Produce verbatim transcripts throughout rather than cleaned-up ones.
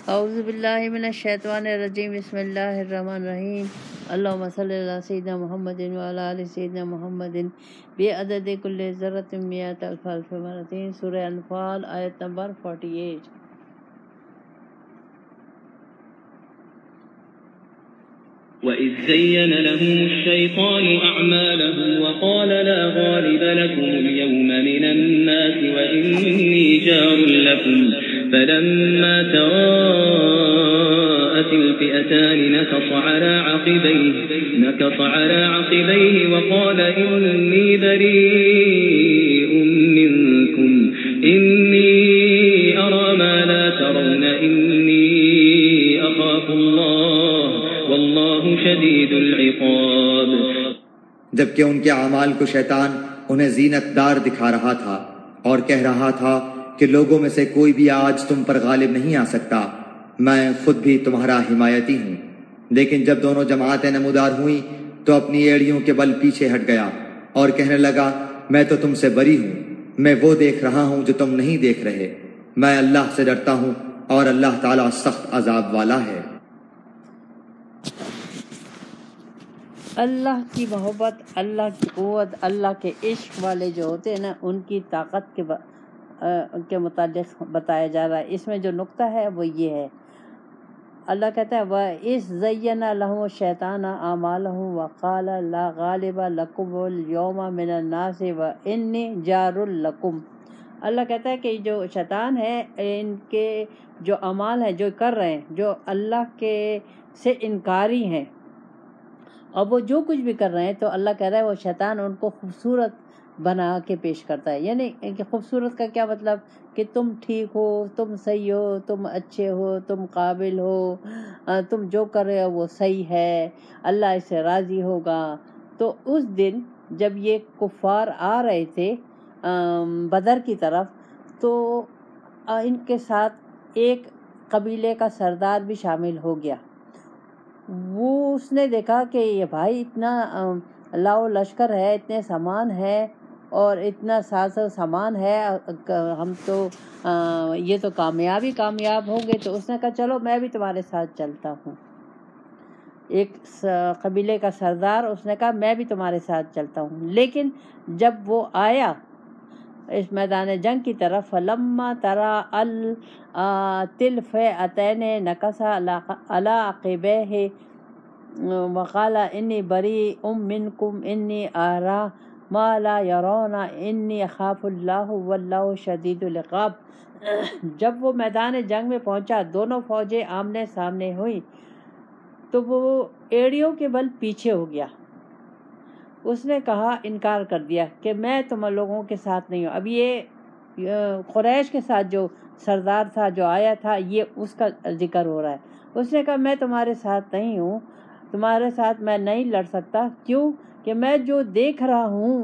اعوذ باللہ من الشیطان الرجیم بسم اللہ الرحمن الرحیم اللہم صلی علی سیدنا محمد وعلی آل سیدنا محمد بعدد کل ذرۃ مئۃ الف الف مرتين سورہ انفال آیت نمبر اڑتالیس۔ وَإِذْ زَيَّنَ لَهُمُ الشَّيْطَانُ أَعْمَالَهُمْ وَقَالَ لَا غَالِبَ لَكُمُ الْيَوْمَ مِنَ النَّاسِ وَإِنِّي جَارٌ لَكُمْ فَلَمَّا تَرَاءَتِ الْفِئَتَانِ نَكَصَ عَلَى عَقِبَيْهِ نَكَصَ عَلَى عَقِبَيْهِ وَقَالَ إِنِّي بَرِيءٌ مِّنكُمْ إِنِّي أَرَى مَا لَا تَرَوْنَ إِنِّي أَخَافُ اللَّهَ وَاللَّهُ شَدِيدُ الْعِقَابِ۔ جبکہ ان کے اعمال کو شیطان انہیں زینت دار دکھا رہا تھا اور کہہ رہا تھا کہ لوگوں میں سے کوئی بھی آج تم پر غالب نہیں آ سکتا، میں خود بھی تمہارا حمایتی ہوں۔ لیکن جب دونوں جماعتیں نمودار ہوئیں تو اپنی ایڑیوں کے بل پیچھے ہٹ گیا اور کہنے لگا میں تو تم سے بری ہوں، میں وہ دیکھ رہا ہوں جو تم نہیں دیکھ رہے، میں اللہ سے ڈرتا ہوں اور اللہ تعالیٰ سخت عذاب والا ہے۔ اللہ کی محبت، اللہ کی قوت، اللہ کے عشق والے جو ہوتے ہیں نا، ان کی طاقت کے با... کے متعلق بتایا جا رہا ہے۔ اس میں جو نقطہ ہے وہ یہ ہے، اللہ کہتا ہے وَإِذْ زَيَّنَ لَهُمُ الشَّيْطَانُ أَعْمَالَهُمْ وَقَالَ لَا غَالِبَ لَكُمُ الْيَوْمَ مِنَ النَّاسِ وَإِنِّي جَارٌ لَكُمْ۔ اللہ کہتا ہے کہ جو شیطان ہے، ان کے جو اعمال ہیں جو کر رہے ہیں، جو اللہ کے سے انکاری ہیں، اور وہ جو کچھ بھی کر رہے ہیں، تو اللہ کہہ رہا ہے وہ شیطان ان کو خوبصورت بنا کے پیش کرتا ہے۔ یعنی کہ خوبصورت کا کیا مطلب کہ تم ٹھیک ہو، تم صحیح ہو، تم اچھے ہو، تم قابل ہو، تم جو کر رہے ہو وہ صحیح ہے، اللہ اس سے راضی ہوگا۔ تو اس دن جب یہ کفار آ رہے تھے بدر کی طرف، تو ان کے ساتھ ایک قبیلے کا سردار بھی شامل ہو گیا۔ وہ اس نے دیکھا کہ یہ بھائی اتنا لاؤ لشکر ہے، اتنے سامان ہے اور اتنا ساز و سامان ہے، ہم تو یہ تو کامیابی کامیاب ہوں گے۔ تو اس نے کہا چلو میں بھی تمہارے ساتھ چلتا ہوں۔ ایک قبیلے کا سردار، اس نے کہا میں بھی تمہارے ساتھ چلتا ہوں۔ لیکن جب وہ آیا اس میدان جنگ کی طرف، فلما ترى الفئتين نكص على عقبيه وقال إني بريء منكم إني أرى ما لا يرون إني أخاف الله والله شديد العقاب۔ جب وہ میدان جنگ میں پہنچا، دونوں فوجیں آمنے سامنے ہوئیں، تو وہ ایڑیوں کے بل پیچھے ہو گیا۔ اس نے کہا، انکار کر دیا کہ میں تم لوگوں کے ساتھ نہیں ہوں۔ اب یہ قریش کے ساتھ جو سردار تھا جو آیا تھا، یہ اس کا ذکر ہو رہا ہے۔ اس نے کہا میں تمہارے ساتھ نہیں ہوں، تمہارے ساتھ میں نہیں لڑ سکتا۔ کیوں کہ میں جو دیکھ رہا ہوں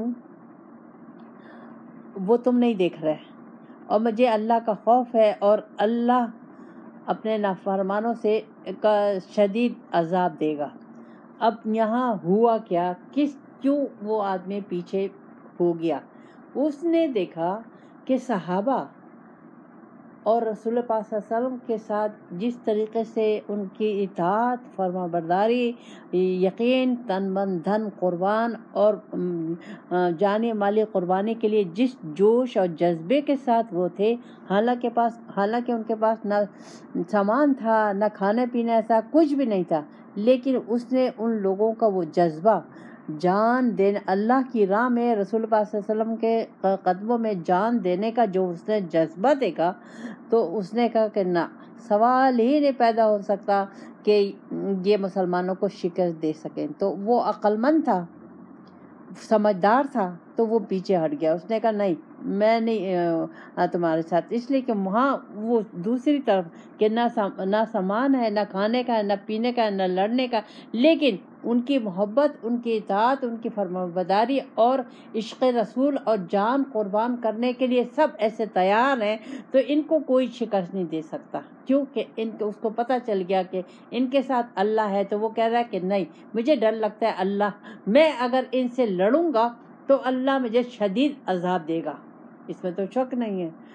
وہ تم نہیں دیکھ رہے، اور مجھے اللہ کا خوف ہے، اور اللہ اپنے نافرمانوں سے کا شدید عذاب دے گا۔ اب یہاں ہوا کیا، کس کیوں وہ آدمی پیچھے ہو گیا؟ اس نے دیکھا کہ صحابہ اور رسول پاک صلی اللہ علیہ وسلم کے ساتھ جس طریقے سے ان کی اطاعت، فرما برداری، یقین، تن من دھن قربان اور جانی مالی قربانی کے لیے جس جوش اور جذبے کے ساتھ وہ تھے، حالانکہ پاس حالانکہ ان کے پاس نہ سامان تھا، نہ کھانے پینے ایسا کچھ بھی نہیں تھا، لیکن اس نے ان لوگوں کا وہ جذبہ، جان دینے اللہ کی راہ میں، رسول پاک صلی اللہ علیہ وسلم کے قدموں میں جان دینے کا جو اس نے جذبہ دیکھا، تو اس نے کہا کہ نہ، سوال ہی نہیں پیدا ہو سکتا کہ یہ مسلمانوں کو شکست دے سکیں۔ تو وہ عقل مند تھا، سمجھدار تھا، تو وہ پیچھے ہٹ گیا۔ اس نے کہا نہیں، میں نہیں تمہارے ساتھ، اس لیے کہ وہاں وہ دوسری طرف کہ نہ نہ سامان ہے، نہ کھانے کا ہے، نہ پینے کا ہے، نہ لڑنے کا، لیکن ان کی محبت، ان کی اطاعت، ان کی فرمانبرداری اور عشق رسول اور جان قربان کرنے کے لیے سب ایسے تیار ہیں، تو ان کو کوئی شکست نہیں دے سکتا، کیونکہ ان کو اس کو پتہ چل گیا کہ ان کے ساتھ اللہ ہے۔ تو وہ کہہ رہا ہے کہ نہیں، مجھے ڈر لگتا ہے اللہ، میں اگر ان سے لڑوں گا تو اللہ مجھے شدید عذاب دے گا، اس میں تو شک نہیں ہے۔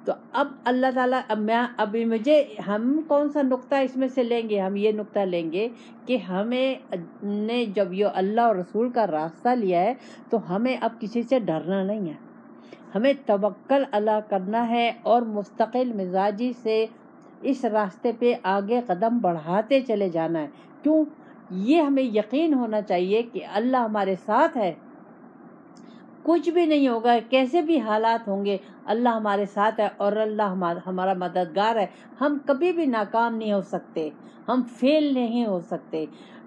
تو اب اللہ تعالیٰ اب میں ابھی مجھے ہم کون سا نقطہ اس میں سے لیں گے؟ ہم یہ نقطہ لیں گے کہ ہمیں نے جب یہ اللہ اور رسول کا راستہ لیا ہے تو ہمیں اب کسی سے ڈرنا نہیں ہے، ہمیں توکل اللہ کرنا ہے اور مستقل مزاجی سے اس راستے پہ آگے قدم بڑھاتے چلے جانا ہے۔ کیوں؟ یہ ہمیں یقین ہونا چاہیے کہ اللہ ہمارے ساتھ ہے، کچھ بھی نہیں ہوگا، کیسے بھی حالات ہوں گے اللہ ہمارے ساتھ ہے اور اللہ ہمارا مددگار ہے، ہم کبھی بھی ناکام نہیں ہو سکتے، ہم فیل نہیں ہو سکتے۔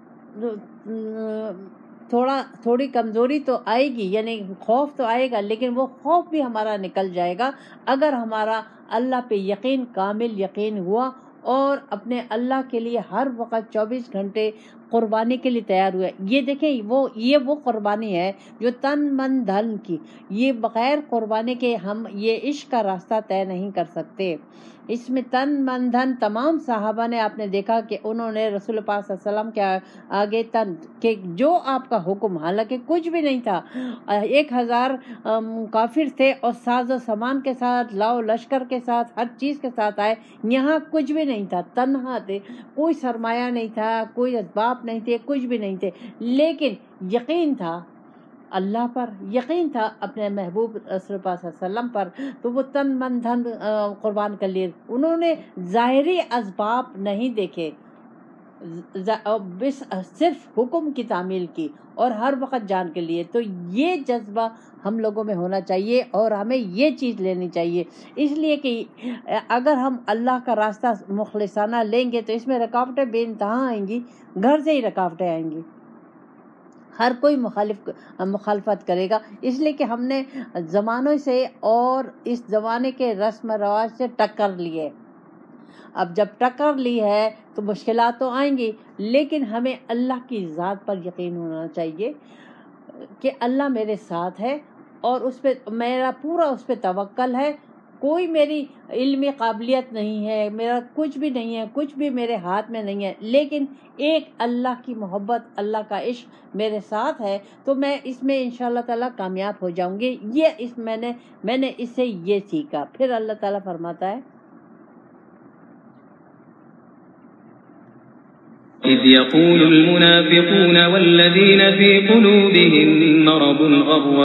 تھوڑا تھوڑی کمزوری تو آئے گی، یعنی خوف تو آئے گا، لیکن وہ خوف بھی ہمارا نکل جائے گا اگر ہمارا اللہ پہ یقین کامل یقین ہوا اور اپنے اللہ کے لیے ہر وقت چوبیس گھنٹے قربانی کے لیے تیار ہوئے۔ یہ دیکھیں وہ یہ وہ قربانی ہے جو تن من دھن کی، یہ بغیر قربانی کے ہم یہ عشق کا راستہ طے نہیں کر سکتے۔ اس میں تن من دھن، تمام صحابہ نے آپ نے دیکھا کہ انہوں نے رسول پاک صلی اللہ علیہ وسلم کے آگے تن کہ جو آپ کا حکم، حالانکہ کچھ بھی نہیں تھا، ایک ہزار کافر تھے اور ساز و سامان کے ساتھ، لاؤ لشکر کے ساتھ، ہر چیز کے ساتھ آئے، یہاں کچھ بھی نہیں تھا، تنہا تھے، کوئی سرمایہ نہیں تھا، کوئی اسباب نہیں تھے، کچھ بھی نہیں تھے، لیکن یقین تھا اللہ پر، یقین تھا اپنے محبوب رسول پاک صلی اللہ علیہ وسلم پر، تو وہ تن من دھن قربان کر لیے۔ انہوں نے ظاہری اسباب نہیں دیکھے، بس صرف حکم کی تعمیل کی اور ہر وقت جان کے لیے۔ تو یہ جذبہ ہم لوگوں میں ہونا چاہیے اور ہمیں یہ چیز لینی چاہیے، اس لیے کہ اگر ہم اللہ کا راستہ مخلصانہ لیں گے تو اس میں رکاوٹیں بے انتہا آئیں گی، گھر سے ہی رکاوٹیں آئیں گی، ہر کوئی مخالف مخالفت کرے گا، اس لیے کہ ہم نے زمانوں سے اور اس زمانے کے رسم و رواج سے ٹکر لیے۔ اب جب ٹکر لی ہے تو مشکلات تو آئیں گی، لیکن ہمیں اللہ کی ذات پر یقین ہونا چاہیے کہ اللہ میرے ساتھ ہے اور اس پہ میرا پورا اس پہ توکل ہے، کوئی میری علمی قابلیت نہیں ہے، میرا کچھ بھی نہیں ہے، کچھ بھی میرے ہاتھ میں نہیں ہے، لیکن ایک اللہ کی محبت، اللہ کا عشق میرے ساتھ ہے، تو میں اس میں انشاءاللہ تعالیٰ کامیاب ہو جاؤں گی۔ یہ اس میں نے میں نے اس سے یہ سیکھا۔ پھر اللہ تعالیٰ فرماتا ہے إذ يقول المنافقون والذين في قلوبهم مرض غر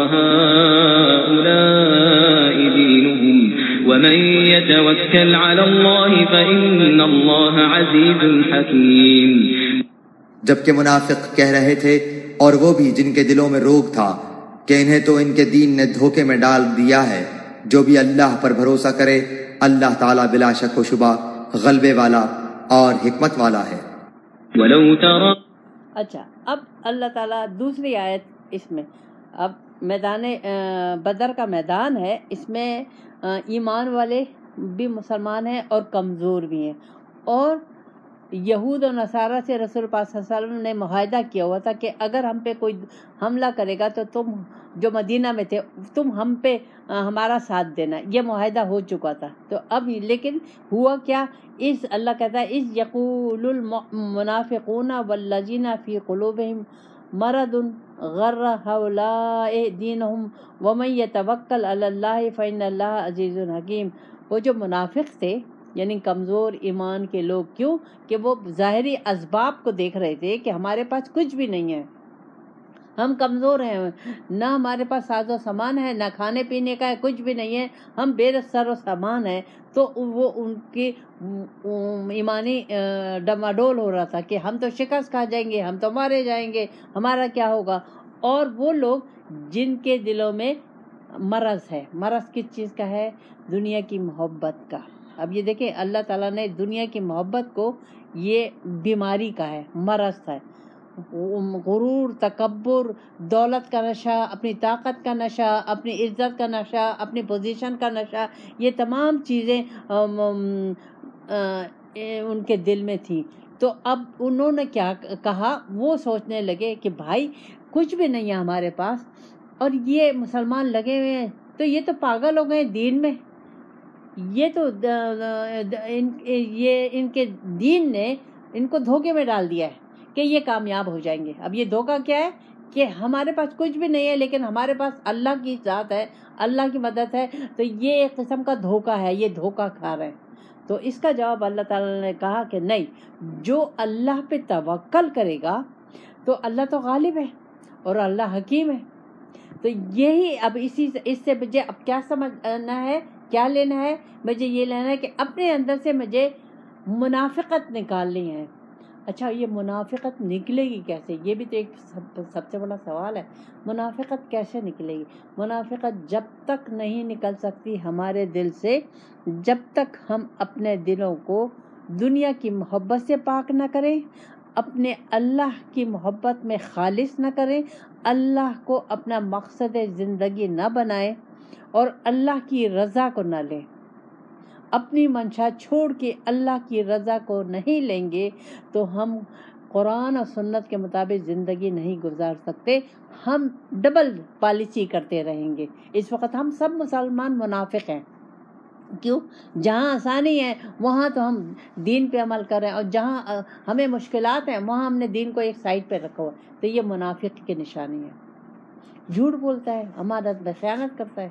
هؤلاء دينهم ومن يتوكل على الله فإن الله عزيز حكيم۔ جبکہ منافق کہہ رہے تھے، اور وہ بھی جن کے دلوں میں روگ تھا، کہ انہیں تو ان کے دین نے دھوکے میں ڈال دیا ہے، جو بھی اللہ پر بھروسہ کرے اللہ تعالیٰ بلا شک و شبہ غلبے والا اور حکمت والا ہے۔ وَلَوْ تَرَى۔ اچھا، اب اللہ تعالیٰ دوسری آیت اس میں، اب میدان بدر کا میدان ہے، اس میں ایمان والے بھی مسلمان ہیں اور کمزور بھی ہیں، اور یہود و نصارہ سے رسول پاک صلی اللہ علیہ وسلم نے معاہدہ کیا ہوا تھا کہ اگر ہم پہ کوئی حملہ کرے گا تو تم جو مدینہ میں تھے تم ہم پہ ہمارا ساتھ دینا، یہ معاہدہ ہو چکا تھا۔ تو اب لیکن ہوا کیا، اس اللہ کہتا ہے اس یقول المنافقون والذین فی قلوبہم مرض غر ہؤلاء دینہم ومن یتوکل علی اللہ فإن اللہ عزیز حکیم۔ وہ جو منافق تھے یعنی کمزور ایمان کے لوگ، کیوں کہ وہ ظاہری اسباب کو دیکھ رہے تھے کہ ہمارے پاس کچھ بھی نہیں ہے، ہم کمزور ہیں، نہ ہمارے پاس ساز و سامان ہے، نہ کھانے پینے کا ہے، کچھ بھی نہیں ہے، ہم بے سر و سامان ہیں، تو وہ ان کی ایمانی ڈماڈول ہو رہا تھا کہ ہم تو شکست کھا جائیں گے، ہم تو مارے جائیں گے، ہمارا کیا ہوگا۔ اور وہ لوگ جن کے دلوں میں مرض ہے، مرض کس چیز کا ہے؟ دنیا کی محبت کا۔ اب یہ دیکھیں اللہ تعالیٰ نے دنیا کی محبت کو یہ بیماری کا ہے، مرض ہے، غرور، تکبر، دولت کا نشہ، اپنی طاقت کا نشہ، اپنی عزت کا نشہ، اپنی پوزیشن کا نشہ، یہ تمام چیزیں ان کے دل میں تھی۔ تو اب انہوں نے کیا کہا، وہ سوچنے لگے کہ بھائی کچھ بھی نہیں ہے ہمارے پاس اور یہ مسلمان لگے ہوئے ہیں، تو یہ تو پاگل ہو گئے دین میں، یہ تو یہ ان کے دین نے ان کو دھوکے میں ڈال دیا ہے کہ یہ کامیاب ہو جائیں گے۔ اب یہ دھوکہ کیا ہے کہ ہمارے پاس کچھ بھی نہیں ہے لیکن ہمارے پاس اللہ کی ذات ہے، اللہ کی مدد ہے، تو یہ ایک قسم کا دھوکہ ہے، یہ دھوکہ کھا رہے ہیں۔ تو اس کا جواب اللہ تعالیٰ نے کہا کہ نہیں، جو اللہ پہ توکل کرے گا تو اللہ تو غالب ہے اور اللہ حکیم ہے۔ تو یہی اب اسی اس سے مجھے اب کیا سمجھنا ہے، کیا لینا ہے؟ مجھے یہ لینا ہے کہ اپنے اندر سے مجھے منافقت نکالنی ہے۔ اچھا، یہ منافقت نکلے گی کیسے؟ یہ بھی تو ایک سب, سب سے بڑا سوال ہے۔ منافقت کیسے نکلے گی؟ منافقت جب تک نہیں نکل سکتی ہمارے دل سے، جب تک ہم اپنے دلوں کو دنیا کی محبت سے پاک نہ کریں، اپنے اللہ کی محبت میں خالص نہ کریں، اللہ کو اپنا مقصد زندگی نہ بنائیں اور اللہ کی رضا کو نہ لیں، اپنی منشا چھوڑ کے اللہ کی رضا کو نہیں لیں گے تو ہم قرآن اور سنت کے مطابق زندگی نہیں گزار سکتے، ہم ڈبل پالیسی کرتے رہیں گے۔ اس وقت ہم سب مسلمان منافق ہیں، کیوں؟ جہاں آسانی ہے وہاں تو ہم دین پہ عمل کر رہے ہیں، اور جہاں ہمیں مشکلات ہیں وہاں ہم نے دین کو ایک سائڈ پہ رکھا ہوا، تو یہ منافق کی نشانی ہے۔ جھوٹ بولتا ہے، امانت میں خیانت کرتا ہے۔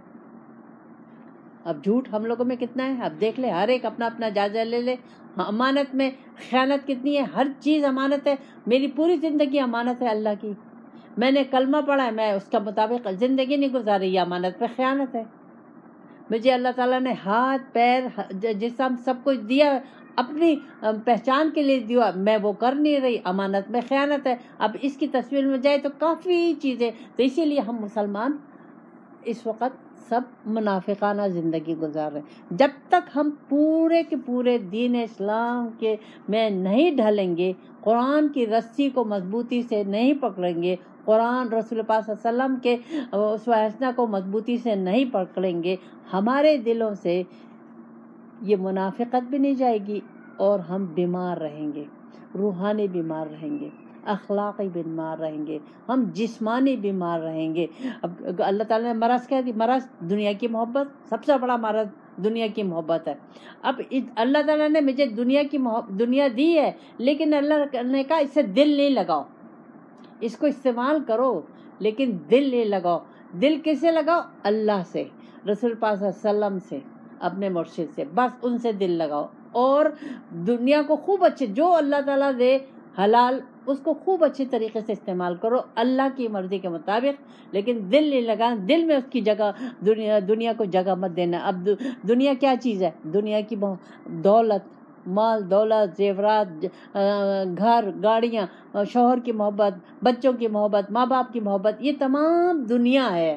اب جھوٹ ہم لوگوں میں کتنا ہے؟ اب دیکھ لے، ہر ایک اپنا اپنا جائزہ لے لے۔ امانت میں خیانت کتنی ہے؟ ہر چیز امانت ہے۔ میری پوری زندگی امانت ہے اللہ کی، میں نے کلمہ پڑھا ہے، میں اس کے مطابق زندگی نہیں گزاری، یہ امانت پہ خیانت ہے۔ مجھے اللہ تعالیٰ نے ہاتھ پیر جسم سب کچھ دیا، اپنی پہچان کے لیے دیا، میں وہ کر نہیں رہی، امانت میں خیانت ہے۔ اب اس کی تصویر میں جائے تو کافی چیزیں، تو اسی لیے ہم مسلمان اس وقت سب منافقانہ زندگی گزار رہے ہیں۔ جب تک ہم پورے کے پورے دین اسلام کے میں نہیں ڈھلیں گے، قرآن کی رسی کو مضبوطی سے نہیں پکڑیں گے، قرآن رسول پاک صلی اللہ علیہ وسلم کے اسوہ حسنہ کو مضبوطی سے نہیں پکڑیں گے، ہمارے دلوں سے یہ منافقت بھی نہیں جائے گی اور ہم بیمار رہیں گے، روحانی بیمار رہیں گے، اخلاقی بیمار رہیں گے، ہم جسمانی بیمار رہیں گے۔ اب اللہ تعالیٰ نے مرض کہہ دی، مرض دنیا کی محبت، سب سے بڑا مرض دنیا کی محبت ہے۔ اب اللہ تعالیٰ نے مجھے دنیا کی دنیا دی ہے، لیکن اللہ نے کہا اس سے دل نہیں لگاؤ، اس کو استعمال کرو لیکن دل نہیں لگاؤ۔ دل کسے لگاؤ؟ اللہ سے، رسول پاک صلی اللہ علیہ وسلم سے، اپنے مرشد سے، بس ان سے دل لگاؤ، اور دنیا کو خوب اچھے جو اللہ تعالیٰ دے حلال اس کو خوب اچھے طریقے سے استعمال کرو اللہ کی مرضی کے مطابق، لیکن دل نہیں لگانا، دل میں اس کی جگہ دنیا دنیا کو جگہ مت دینا۔ اب دنیا کیا چیز ہے؟ دنیا کی دولت، مال دولت، زیورات، گھر، گاڑیاں، شوہر کی محبت، بچوں کی محبت، ماں باپ کی محبت، یہ تمام دنیا ہے۔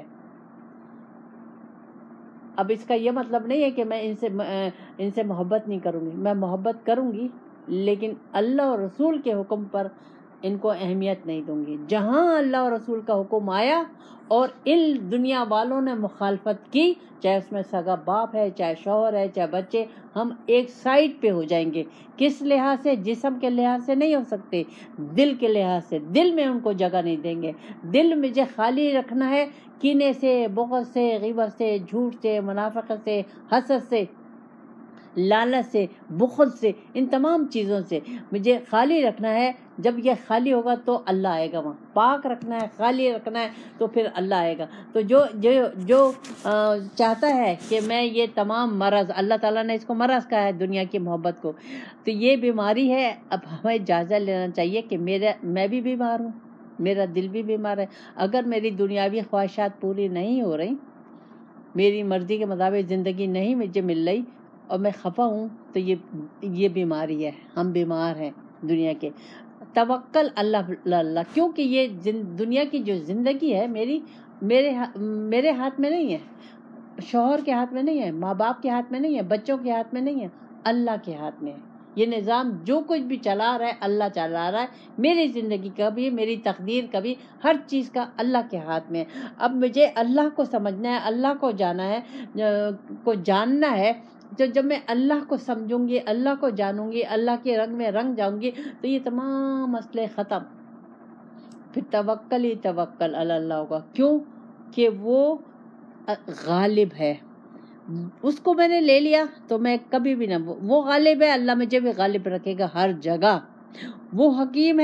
اب اس کا یہ مطلب نہیں ہے کہ میں ان سے ان سے محبت نہیں کروں گی، میں محبت کروں گی لیکن اللہ اور رسول کے حکم پر ان کو اہمیت نہیں دوں گی۔ جہاں اللہ اور رسول کا حکم آیا اور ان دنیا والوں نے مخالفت کی، چاہے اس میں سگا باپ ہے، چاہے شوہر ہے، چاہے بچے، ہم ایک سائڈ پہ ہو جائیں گے۔ کس لحاظ سے؟ جسم کے لحاظ سے نہیں ہو سکتے، دل کے لحاظ سے۔ دل میں ان کو جگہ نہیں دیں گے، دل مجھے خالی رکھنا ہے کینے سے، بغض سے، غیبت سے، جھوٹ سے، منافقت سے، حسد سے، لالچ سے، بخل سے، ان تمام چیزوں سے مجھے خالی رکھنا ہے۔ جب یہ خالی ہوگا تو اللہ آئے گا، وہاں پاک رکھنا ہے، خالی رکھنا ہے، تو پھر اللہ آئے گا۔ تو جو جو جو چاہتا ہے کہ میں یہ تمام مرض، اللہ تعالیٰ نے اس کو مرض کہا ہے دنیا کی محبت کو، تو یہ بیماری ہے۔ اب ہمیں جائزہ لینا چاہیے کہ میرا میں بھی بیمار ہوں، میرا دل بھی بیمار ہے۔ اگر میری دنیاوی خواہشات پوری نہیں ہو رہی، میری مرضی کے مطابق زندگی نہیں مجھے مل رہی اور میں خفا ہوں، تو یہ یہ بیماری ہے، ہم بیمار ہیں دنیا کے۔ توکل اللہ اللہ، کیونکہ یہ دنیا کی جو زندگی ہے میری میرے میرے ہاتھ میں نہیں ہے، شوہر کے ہاتھ میں نہیں ہے، ماں باپ کے ہاتھ میں نہیں ہے، بچوں کے ہاتھ میں نہیں ہے، اللہ کے ہاتھ میں ہے۔ یہ نظام جو کچھ بھی چلا رہا ہے اللہ چلا رہا ہے، میری زندگی کا بھی، میری تقدیر کا بھی، ہر چیز کا اللہ کے ہاتھ میں ہے۔ اب مجھے اللہ کو سمجھنا ہے، اللہ کو جانا ہے، کو جاننا ہے۔ جو جب میں اللہ کو سمجھوں گی، اللہ کو جانوں گی، اللہ کے رنگ میں رنگ جاؤں گی، تو یہ تمام مسئلے ختم۔ پھر توکل ہی توکل علی اللہ ہوگا، کیوں کہ وہ غالب ہے۔ اس کو میں نے لے لیا تو میں کبھی بھی نہ، وہ غالب ہے، اللہ مجھے بھی غالب رکھے گا ہر جگہ۔ وہ حکیم ہے،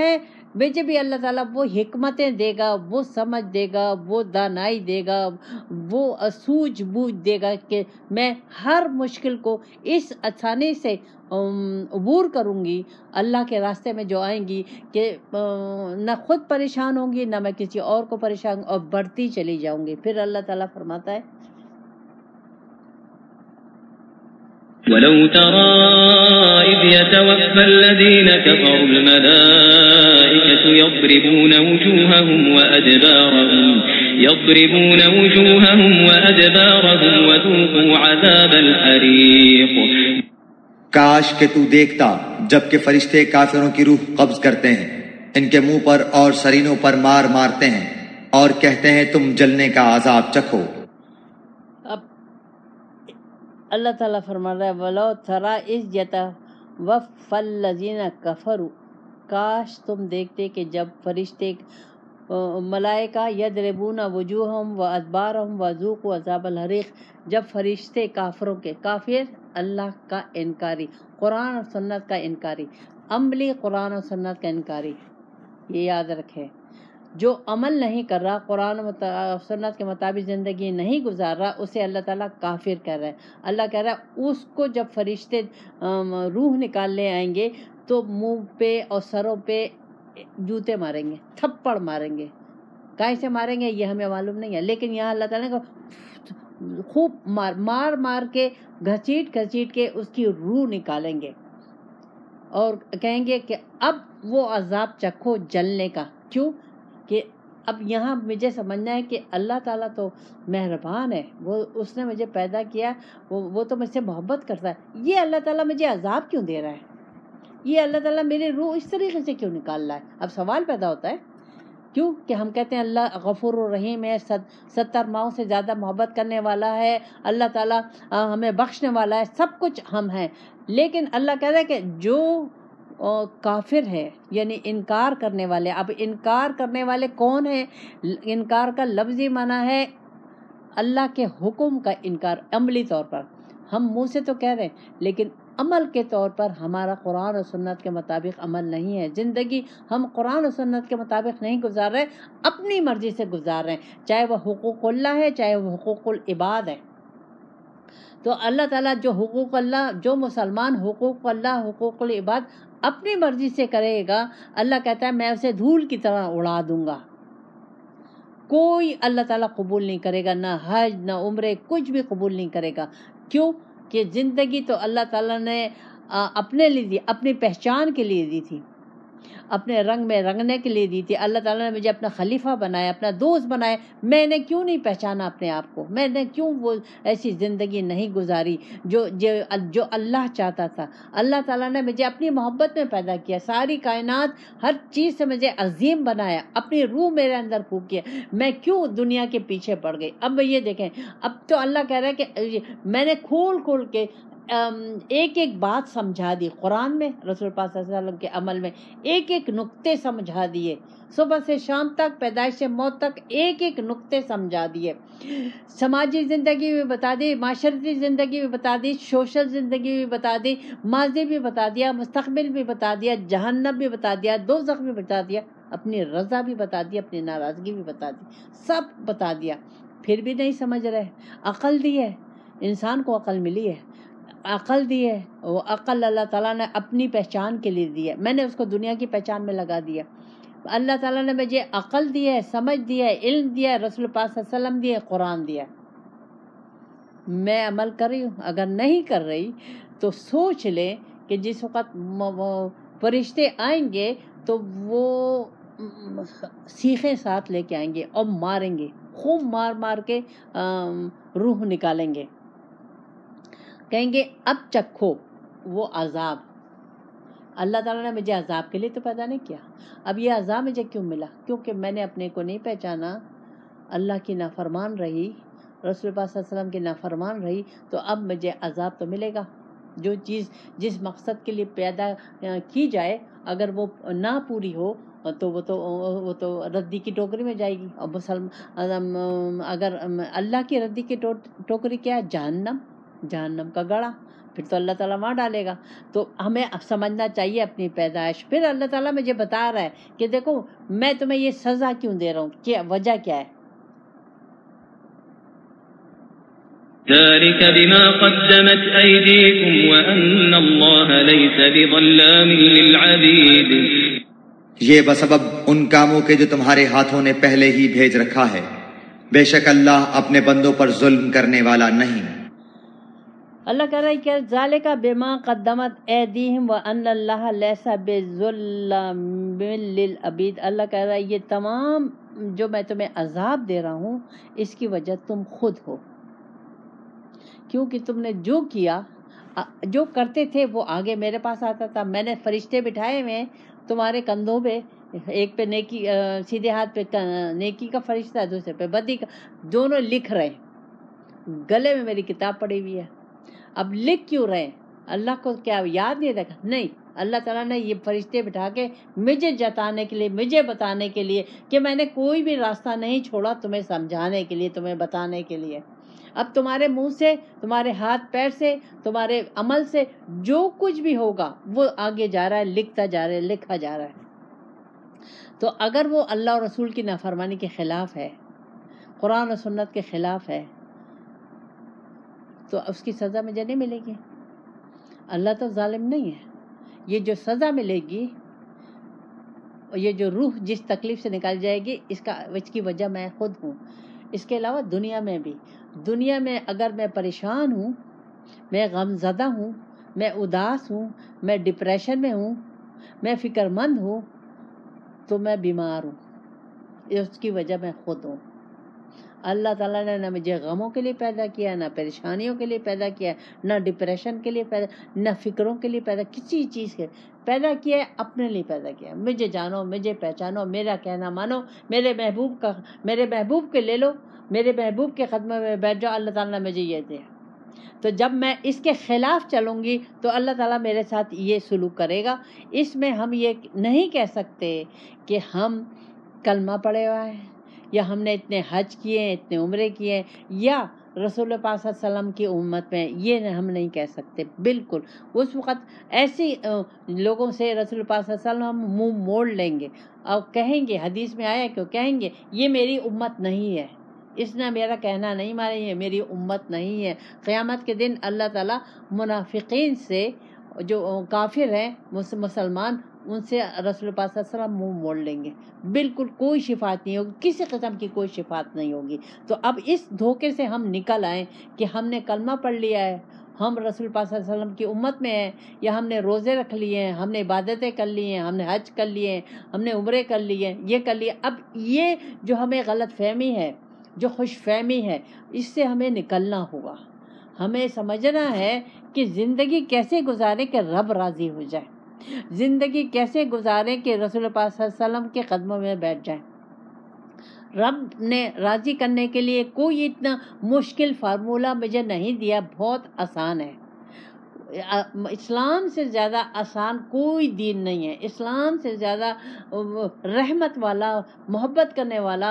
مجھے بھی اللہ تعالیٰ وہ حکمتیں دے گا، وہ سمجھ دے گا، وہ دانائی دے گا، وہ سوجھ بوجھ دے گا کہ میں ہر مشکل کو اس آسانی سے عبور کروں گی اللہ کے راستے میں جو آئیں گی کہ نہ خود پریشان ہوں گی نہ میں کسی اور کو پریشان، اور بڑھتی چلی جاؤں گی۔ پھر اللہ تعالیٰ فرماتا ہے ولو ترى إذ يتوفى الذين كفروا الملائكة يضربون وجوههم وأدبارهم يضربون وجوههم وأدبارهم وذوقوا عذاب الحريق۔ کاش کہ تو دیکھتا جب کہ فرشتے کافروں کی روح قبض کرتے ہیں، ان کے منہ پر اور سرینوں پر مار مارتے ہیں اور کہتے ہیں تم جلنے کا عذاب چکھو۔ اب اللہ تعالیٰ فرما رہا ہے وَلَوْ تَرَى إِذْ يَتَوَفَّى الَّذِينَ كَفَرُوا، کاش تم دیکھتے کہ جب فرشتے ملائکہ یضربون وجوہہم وادبارہم وذوقوا عذاب الحریق، جب فرشتے کافروں کے، کافر اللہ کا انکاری، قرآن اور سنت کا انکاری، عملی قرآن اور سنت کا انکاری، یہ یاد رکھے، جو عمل نہیں کر رہا، قرآن و سنت کے مطابق زندگی نہیں گزار رہا، اسے اللہ تعالیٰ کافر کہہ رہا ہے۔ اللہ کہہ رہا ہے اس کو جب فرشتے روح نکالنے آئیں گے تو منہ پہ اور سروں پہ جوتے ماریں گے، تھپڑ ماریں گے۔ کہیں سے ماریں گے یہ ہمیں معلوم نہیں ہے، لیکن یہاں اللہ تعالیٰ کو خوب مار مار مار کے گھسیٹ گھسیٹ کے اس کی روح نکالیں گے اور کہیں گے کہ اب وہ عذاب چکھو جلنے کا۔ کیوں کہ اب یہاں مجھے سمجھنا ہے کہ اللہ تعالیٰ تو مہربان ہے، وہ اس نے مجھے پیدا کیا، وہ وہ تو مجھ سے محبت کرتا ہے، یہ اللہ تعالیٰ مجھے عذاب کیوں دے رہا ہے؟ یہ اللہ تعالیٰ میری روح اس طریقے سے کیوں نکال رہا ہے؟ اب سوال پیدا ہوتا ہے، کیوں کہ ہم کہتے ہیں اللہ غفور الرحیم ہے، ستر ماؤں سے زیادہ محبت کرنے والا ہے، اللہ تعالیٰ ہمیں بخشنے والا ہے، سب کچھ ہم ہیں، لیکن اللہ کہتا ہے کہ جو کافر ہے یعنی انکار کرنے والے، اب انکار کرنے والے کون ہیں؟ انکار کا لفظی معنی ہے اللہ کے حکم کا انکار، عملی طور پر ہم منہ سے تو کہہ رہے ہیں لیکن عمل کے طور پر ہمارا قرآن و سنت کے مطابق عمل نہیں ہے، زندگی ہم قرآن و سنت کے مطابق نہیں گزار رہے، اپنی مرضی سے گزار رہے ہیں، چاہے وہ حقوق اللہ ہے چاہے وہ حقوق العباد ہے۔ تو اللہ تعالیٰ جو حقوق اللہ، جو مسلمان حقوق اللہ حقوق العباد اپنی مرضی سے کرے گا، اللہ کہتا ہے میں اسے دھول کی طرح اڑا دوں گا، کوئی اللہ تعالیٰ قبول نہیں کرے گا، نہ حج نہ عمرے کچھ بھی قبول نہیں کرے گا۔ کیوں کہ زندگی تو اللہ تعالیٰ نے اپنے لیے دی، اپنی پہچان کے لیے دی تھی، اپنے رنگ میں رنگنے کے لیے دی تھی۔ اللہ تعالیٰ نے مجھے اپنا خلیفہ بنایا، اپنا دوست بنایا، میں نے کیوں نہیں پہچانا اپنے آپ کو؟ میں نے کیوں وہ ایسی زندگی نہیں گزاری جو جو جو اللہ چاہتا تھا؟ اللہ تعالیٰ نے مجھے اپنی محبت میں پیدا کیا، ساری کائنات ہر چیز سے مجھے عظیم بنایا، اپنی روح میرے اندر پھونکی ہے، میں کیوں دنیا کے پیچھے پڑ گئی؟ اب یہ دیکھیں، اب تو اللہ کہہ رہا ہے کہ میں نے کھول کھول کے ایک ایک بات سمجھا دی، قرآن میں رسول پاک صلی اللہ علیہ وسلم کے عمل میں ایک ایک نقطے سمجھا دیے، صبح سے شام تک، پیدائش سے موت تک ایک ایک نقطے سمجھا دیے، سماجی زندگی بھی بتا دی، معاشرتی زندگی بھی بتا دی، سوشل زندگی بھی بتا دی، ماضی بھی بتا دیا، مستقبل بھی بتا دیا، جہنم بھی بتا دیا، دوزخ بھی بتا دیا، اپنی رضا بھی بتا دی، اپنی ناراضگی بھی بتا دی، سب بتا دیا، پھر بھی نہیں سمجھ رہے۔ عقل دی ہے، انسان کو عقل ملی ہے، عقل دی ہے، وہ عقل اللہ تعالیٰ نے اپنی پہچان کے لیے دی ہے، میں نے اس کو دنیا کی پہچان میں لگا دیا۔ اللہ تعالیٰ نے مجھے عقل دی ہے، سمجھ دیا ہے، علم دیا ہے، رسول پاک صلی اللہ علیہ وسلم دیا ہے، قرآن دیا ہے، میں عمل کر رہی ہوں؟ اگر نہیں کر رہی تو سوچ لیں کہ جس وقت فرشتے آئیں گے تو وہ سیخیں ساتھ لے کے آئیں گے اور ماریں گے، خوب مار مار کے روح نکالیں گے، کہیں گے اب چکھو وہ عذاب۔ اللہ تعالیٰ نے مجھے عذاب کے لیے تو پیدا نہیں کیا، اب یہ عذاب مجھے کیوں ملا؟ کیونکہ میں نے اپنے کو نہیں پہچانا، اللہ کی نافرمان رہی، رسول پاک صلی اللہ علیہ وسلم کی نافرمان رہی، تو اب مجھے عذاب تو ملے گا۔ جو چیز جس مقصد کے لیے پیدا کی جائے اگر وہ نہ پوری ہو تو وہ تو وہ تو ردی کی ٹوکری میں جائے گی، اور مسلم اگر اللہ کی ردی کی ٹوکری کیا ہے؟ جہنم، جہنم کا گڑھا، پھر تو اللہ تعالیٰ وہاں ڈالے گا. تو ہمیں اب سمجھنا چاہیے اپنی پیدائش. پھر اللہ تعالیٰ مجھے بتا رہا ہے کہ دیکھو میں تمہیں یہ سزا کیوں دے رہا ہوں, کیا وجہ کیا ہے. ذلك بما قدمت أيديكم وأن الله ليس بظلام للعبيد. یہ بسبب ان کاموں کے جو تمہارے ہاتھوں نے پہلے ہی بھیج رکھا ہے. بے شک اللہ اپنے بندوں پر ظلم کرنے والا نہیں. اللہ کہہ رہا ہے کہ ذالک بما قدمت ایدیہم وان اللہ لیس بظلام للعبید. اللہ کہہ رہا ہے یہ تمام جو میں تمہیں عذاب دے رہا ہوں اس کی وجہ تم خود ہو, کیونکہ تم نے جو کیا, جو کرتے تھے وہ آگے میرے پاس آتا تھا. میں نے فرشتے بٹھائے ہوئے تمہارے کندھوں پہ, ایک پہ نیکی سیدھے ہاتھ پہ نیکی کا فرشتہ ہے, دوسرے پہ بدی کا, دونوں لکھ رہے ہیں. گلے میں میری کتاب پڑی ہوئی ہے. اب لکھ کیوں رہے؟ اللہ کو کیا یاد نہیں رکھا؟ نہیں, اللہ تعالیٰ نے یہ فرشتے بٹھا کے مجھے جتانے کے لیے, مجھے بتانے کے لیے کہ میں نے کوئی بھی راستہ نہیں چھوڑا تمہیں سمجھانے کے لیے, تمہیں بتانے کے لیے. اب تمہارے منہ سے, تمہارے ہاتھ پیر سے, تمہارے عمل سے جو کچھ بھی ہوگا وہ آگے جا رہا ہے, لکھتا جا رہا ہے, لکھا جا رہا ہے. تو اگر وہ اللہ اور رسول کی نافرمانی کے خلاف ہے, قرآن و سنت کے خلاف ہے, تو اس کی سزا مجھے نہیں ملے گی. اللہ تو ظالم نہیں ہے. یہ جو سزا ملے گی, یہ جو روح جس تکلیف سے نکال جائے گی, اس کا اس کی وجہ میں خود ہوں. اس کے علاوہ دنیا میں بھی, دنیا میں اگر میں پریشان ہوں, میں غم زدہ ہوں, میں اداس ہوں, میں ڈپریشن میں ہوں, میں فکر مند ہوں, تو میں بیمار ہوں. اس کی وجہ میں خود ہوں. اللہ تعالیٰ نے نہ مجھے غموں کے لیے پیدا کیا, نہ پریشانیوں کے لیے پیدا کیا, نہ ڈپریشن کے لیے پیدا, نہ فکروں کے لیے پیدا, کسی چیز کے پیدا کیا ہے, اپنے لیے پیدا کیا. مجھے جانو, مجھے پہچانو, میرا کہنا مانو, میرے محبوب کا, میرے محبوب کے لے لو, میرے محبوب کے قدموں میں بیٹھ جاؤ. اللہ تعالیٰ نے مجھے یہ دیا. تو جب میں اس کے خلاف چلوں گی تو اللہ تعالیٰ میرے ساتھ یہ سلوک کرے گا. اس میں ہم یہ نہیں کہہ سکتے کہ ہم کلمہ پڑھے ہوئے ہیں, یا ہم نے اتنے حج کیے ہیں, اتنے عمرے کیے ہیں, یا رسول پاک صلی اللہ علیہ وسلم کی امت میں, یہ ہم نہیں کہہ سکتے. بالکل اس وقت ایسے لوگوں سے رسول پاک صلی اللہ علیہ وسلم ہم منہ موڑ لیں گے اور کہیں گے, حدیث میں آیا کیوں, کہیں گے یہ میری امت نہیں ہے, اس نے میرا کہنا نہیں مانا, یہ میری امت نہیں ہے. قیامت کے دن اللہ تعالیٰ منافقین سے, جو کافر ہیں مسلمان, ان سے رسول پاک صلی اللہ علیہ وسلم منہ موڑ لیں گے. بالکل کوئی شفاعت نہیں ہوگی, کسی قسم کی کوئی شفاعت نہیں ہوگی. تو اب اس دھوکے سے ہم نکل آئیں کہ ہم نے کلمہ پڑھ لیا ہے, ہم رسول پاک صلی اللہ علیہ وسلم کی امت میں ہیں, یا ہم نے روزے رکھ لیے ہیں, ہم نے عبادتیں کر لی ہیں, ہم نے حج کر لیے ہیں, ہم نے عمرے کر لیے ہیں, یہ کر لیے. اب یہ جو ہمیں غلط فہمی ہے, جو خوش فہمی ہے, اس سے ہمیں نکلنا ہوگا. ہمیں سمجھنا ہے کہ زندگی کیسے گزارے کہ رب راضی ہو جائے, زندگی کیسے گزارے کہ رسول پاک صلی اللہ علیہ وسلم کے قدموں میں بیٹھ جائیں. رب نے راضی کرنے کے لیے کوئی اتنا مشکل فارمولہ مجھے نہیں دیا, بہت آسان ہے. اسلام سے زیادہ آسان کوئی دین نہیں ہے. اسلام سے زیادہ رحمت والا, محبت کرنے والا,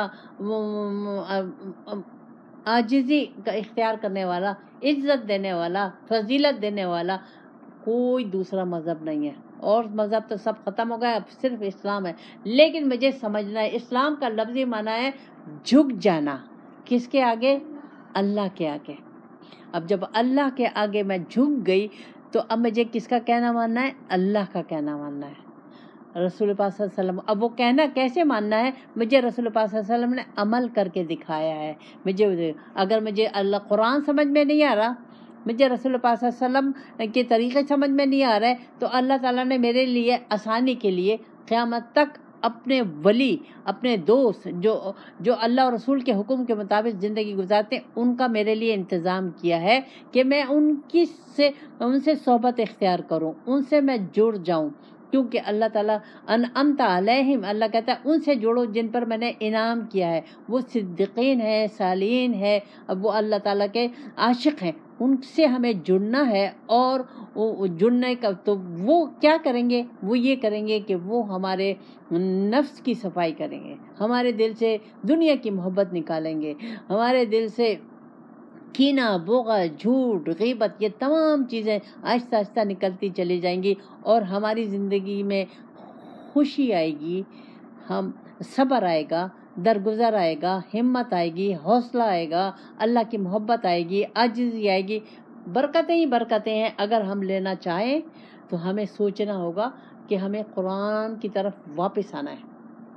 عاجزی کا اختیار کرنے والا, عزت دینے والا, فضیلت دینے والا کوئی دوسرا مذہب نہیں ہے. اور مذہب تو سب ختم ہو گئے, اب صرف اسلام ہے. لیکن مجھے سمجھنا ہے اسلام کا لفظی معنی ہے جھک جانا. کس کے آگے؟ اللہ کے آگے. اب جب اللہ کے آگے میں جھک گئی تو اب مجھے کس کا کہنا ماننا ہے؟ اللہ کا کہنا ماننا ہے, رسول پاک صلی اللہ علیہ وسلم. اب وہ کہنا کیسے ماننا ہے؟ مجھے رسول پاک صلی اللہ علیہ وسلم نے عمل کر کے دکھایا ہے. مجھے اگر مجھے اللہ قرآن سمجھ میں نہیں آ رہا, مجھے رسول پاک صلی اللہ علیہ وسلم کے طریقے سمجھ میں نہیں آ رہے, تو اللہ تعالیٰ نے میرے لیے آسانی کے لیے قیامت تک اپنے ولی, اپنے دوست جو جو اللہ اور رسول کے حکم کے مطابق زندگی گزارتے ہیں, ان کا میرے لیے انتظام کیا ہے کہ میں ان کی سے ان سے صحبت اختیار کروں, ان سے میں جڑ جاؤں. کیونکہ اللہ تعالیٰ انعمت علیہم, اللہ کہتا ہے ان سے جڑو جن پر میں نے انعام کیا ہے. وہ صدیقین ہیں, صالحین ہیں, اب وہ اللہ تعالیٰ کے عاشق ہیں, ان سے ہمیں جڑنا ہے. اور جڑنے کا تو وہ کیا کریں گے؟ وہ یہ کریں گے کہ وہ ہمارے نفس کی صفائی کریں گے, ہمارے دل سے دنیا کی محبت نکالیں گے, ہمارے دل سے کینہ، بغض، جھوٹ، غیبت، یہ تمام چیزیں آہستہ آہستہ نکلتی چلی جائیں گی اور ہماری زندگی میں خوشی آئے گی، ہم صبر آئے گا، درگزر آئے گا، ہمت آئے گی، حوصلہ آئے گا، اللہ کی محبت آئے گی، عاجزی آئے گی، برکتیں ہی برکتیں ہیں۔ اگر ہم لینا چاہیں تو ہمیں سوچنا ہوگا کہ ہمیں قرآن کی طرف واپس آنا ہے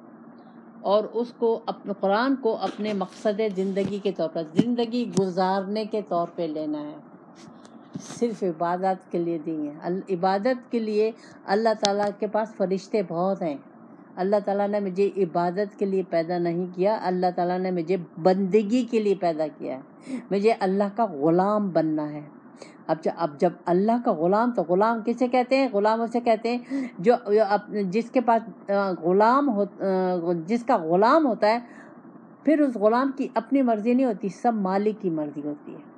اور اس کو اپنے قرآن کو اپنے مقصد زندگی کے طور پر، زندگی گزارنے کے طور پہ لینا ہے۔ صرف عبادت کے لیے نہیں ہے، عبادت کے لیے اللہ تعالیٰ کے پاس فرشتے بہت ہیں۔ اللہ تعالیٰ نے مجھے عبادت کے لیے پیدا نہیں کیا، اللہ تعالیٰ نے مجھے بندگی کے لیے پیدا کیا ہے، مجھے اللہ کا غلام بننا ہے۔ اب جب اب جب اللہ کا غلام، تو غلام کسے کہتے ہیں؟ غلام اسے کہتے ہیں جو جس کے پاس غلام ہو جس کا غلام ہوتا ہے، پھر اس غلام کی اپنی مرضی نہیں ہوتی، سب مالک کی مرضی ہوتی ہے،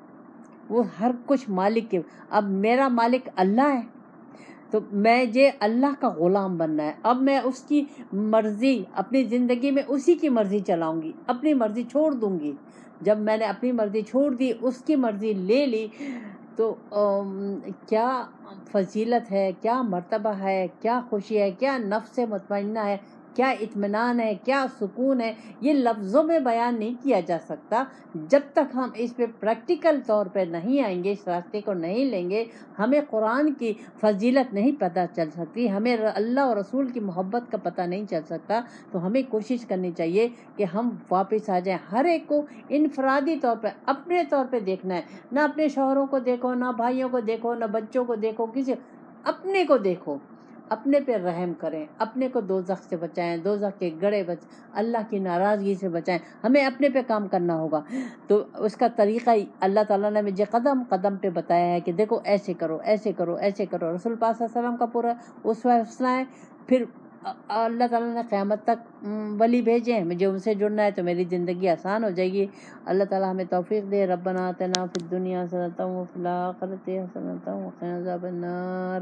وہ ہر کچھ مالک کے۔ اب میرا مالک اللہ ہے تو مجھے اللہ کا غلام بننا ہے۔ اب میں اس کی مرضی اپنی زندگی میں اسی کی مرضی چلاؤں گی، اپنی مرضی چھوڑ دوں گی۔ جب میں نے اپنی مرضی چھوڑ دی، اس کی مرضی لے لی، تو کیا فضیلت ہے، کیا مرتبہ ہے، کیا خوشی ہے، کیا نفس مطمئنہ ہے، کیا اطمینان ہے، کیا سکون ہے، یہ لفظوں میں بیان نہیں کیا جا سکتا۔ جب تک ہم اس پہ پریکٹیکل طور پہ نہیں آئیں گے، اس راستے کو نہیں لیں گے، ہمیں قرآن کی فضیلت نہیں پتہ چل سکتی، ہمیں اللہ اور رسول کی محبت کا پتہ نہیں چل سکتا۔ تو ہمیں کوشش کرنی چاہیے کہ ہم واپس آ جائیں، ہر ایک کو انفرادی طور پہ اپنے طور پہ دیکھنا ہے، نہ اپنے شوہروں کو دیکھو، نہ بھائیوں کو دیکھو، نہ بچوں کو دیکھو، کسی اپنے کو دیکھو، اپنے پہ رحم کریں، اپنے کو دوزخ سے بچائیں، دوزخ کے گڑھے بچ اللہ کی ناراضگی سے بچائیں۔ ہمیں اپنے پہ کام کرنا ہوگا، تو اس کا طریقہ ہی اللہ تعالیٰ نے مجھے قدم قدم پہ بتایا ہے کہ دیکھو ایسے کرو، ایسے کرو، ایسے کرو۔ رسول پاک صلی اللہ علیہ وسلم کا پورا اسوہ حسنہ ہے۔ پھر اللہ تعالیٰ نے قیامت تک ولی بھیجے ہیں، مجھے ان سے جڑنا ہے تو میری زندگی آسان ہو جائے گی۔ اللہ تعالیٰ ہمیں توفیق دے۔ ربنا آتنا فی الدنیا حسنۃ وفی الآخرۃ حسنۃ وقنا عذاب النار۔